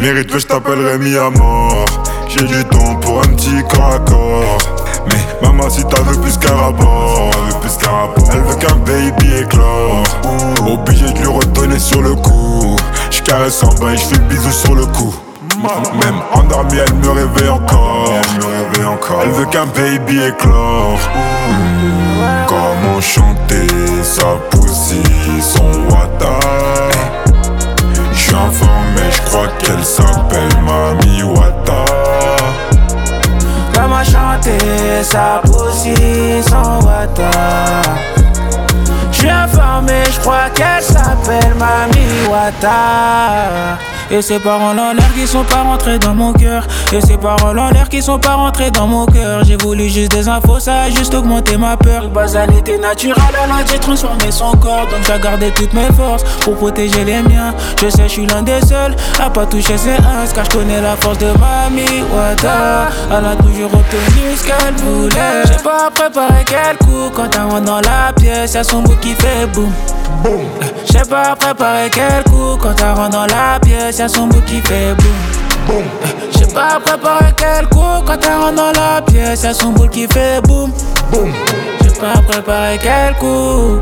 Mérite que je t'appellerai mis à mort. J'ai du temps pour un petit corps à corps. Mais maman si t'as veux plus qu'un rapport, elle veut qu'un baby éclore. Obligé de lui redonner sur le coup. J'caresse en bas et j'fais le bisou sur le cou. Même endormie elle me réveille encore. Elle veut qu'un baby éclore. Comment chanter sa poussie, son wata. J'suis informé, j'crois qu'elle s'appelle Mami Wata. Comment chanter sa poussie, son wata. J'suis informé, j'crois qu'elle s'appelle Mami Wata. Et ces paroles en l'air qui sont pas rentrées dans mon cœur. Et ces paroles en l'air qui sont pas rentrées dans mon cœur. J'ai voulu juste des infos, ça a juste augmenté ma peur. De base elle était naturelle, elle a dû transformer son corps. Donc j'ai gardé toutes mes forces pour protéger les miens. Je sais je suis l'un des seuls à pas toucher ses uns, car je connais la force de Mami Wata. Elle a toujours obtenu ce qu'elle voulait. J'ai pas préparé quel coup. Quand elle rentre dans la pièce, y'a son bout qui fait boum. J'ai pas préparé quel coup. Quand elle rentre dans la pièce, y'a son bout qui fait boum. J'ai pas préparé quel coup. Quand elle rentre dans la pièce, y'a son bout qui fait boum. J'ai pas préparé quel coup.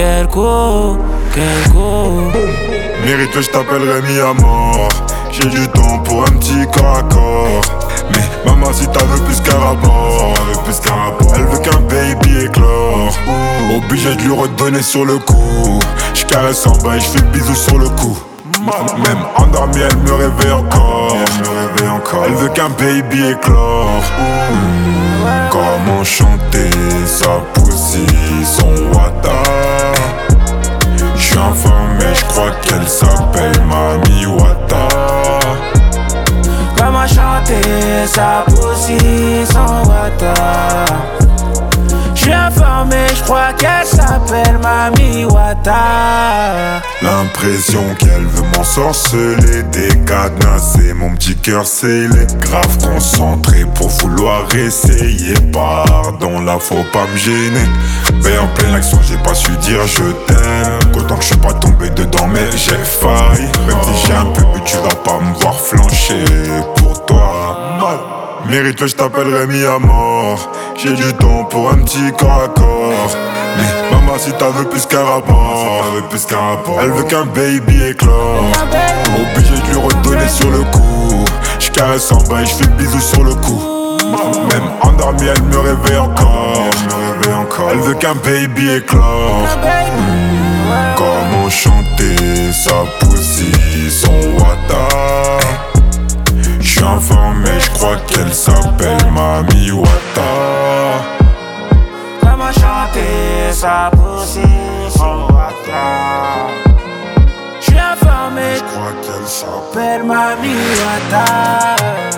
Mérite que je t'appellerai mis à mort. J'ai du temps pour un petit corps à corps. Mais maman si t'as veux plus qu'un rapport, elle veut qu'un baby éclore. Obligé de lui redonner sur le coup. J'caresse en bas et j'fais le bisou sur le cou. Même endormie elle me réveille encore. Elle veut qu'un baby éclore. Comment chanter sa poussie, son wata. J'suis informé, j'crois qu'elle s'appelle Mami Wata. Comment chanter sa poussie, son wata. J'suis informé, j'crois qu'elle s'appelle Mami Wata. L'impression qu'elle veut m'ensorceler, décadenasser mon petit cœur scellé. Grave concentré pour vouloir essayer. Pardon, là faut pas me gêner. Mais en pleine action j'ai pas su dire je t'aime. Qu'autant que je suis pas tombé dedans mais j'ai failli. Même si j'ai un peu bu tu vas pas me voir flancher pour toi. Mérite que je t'appellerai mis à mort. J'ai du temps pour un petit corps à corps. Mais maman si t'as veux plus qu'un rapport, elle veut qu'un baby éclore. Obligé de lui redonner sur le coup. J'caresse en bas et j'fais le bisou sur le cou. Même endormie elle me réveille encore. Elle veut qu'un baby éclore. Comment chanter sa poussie, son wata. J'suis informé, j'crois qu'elle s'appelle Mami Wata. Comment chanter sa poussie, son wata. J'suis informé, J'crois qu'elle s'appelle Mami Wata.